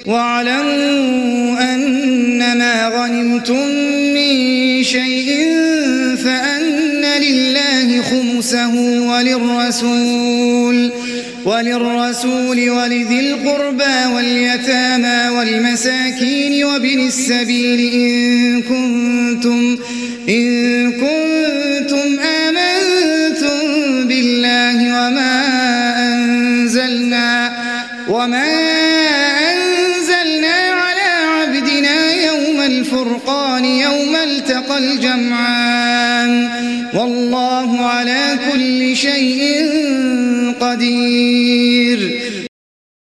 واعلموا أنما غنمتم من شيء فأن لله خمسه وللرسول ولذي القربى واليتامى والمساكين وابن السبيل إن كنتم آمنتم بالله وما أنزلنا على عبدنا يوم الفرقان يوم التقى الجمعان والله على كل شيء قدير.